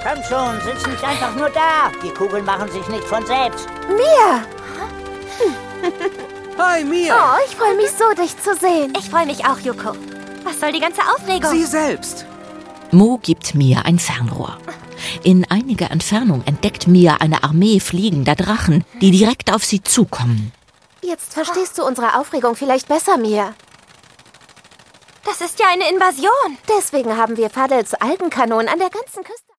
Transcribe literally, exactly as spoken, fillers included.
Komm schon, sitz nicht einfach nur da. Die Kugeln machen sich nicht von selbst. Mia! Hi, Mia! Oh, ich freue mich so, dich zu sehen. Ich freue mich auch, Yuko. Was soll die ganze Aufregung? Sie selbst. Mo gibt Mia ein Fernrohr. In einiger Entfernung entdeckt Mia eine Armee fliegender Drachen, die direkt auf sie zukommen. Jetzt verstehst du unsere Aufregung vielleicht besser, Mia. Das ist ja eine Invasion. Deswegen haben wir Fadels Algenkanonen an der ganzen Küste.